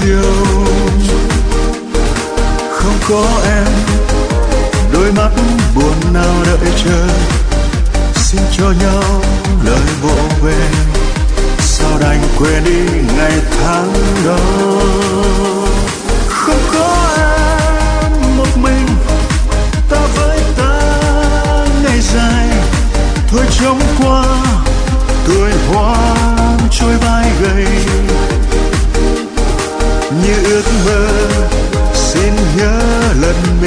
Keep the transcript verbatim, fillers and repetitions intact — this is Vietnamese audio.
chiều. Không có em, đôi mắt buồn nào đợi chờ, xin cho nhau lời vỗ về, sao đành quên đi ngày tháng đó. Không có em một mình, ta với ta ngày dài, thôi trống qua tuổi hoang trôi vai gầy. Như ước mơ xin nhớ lần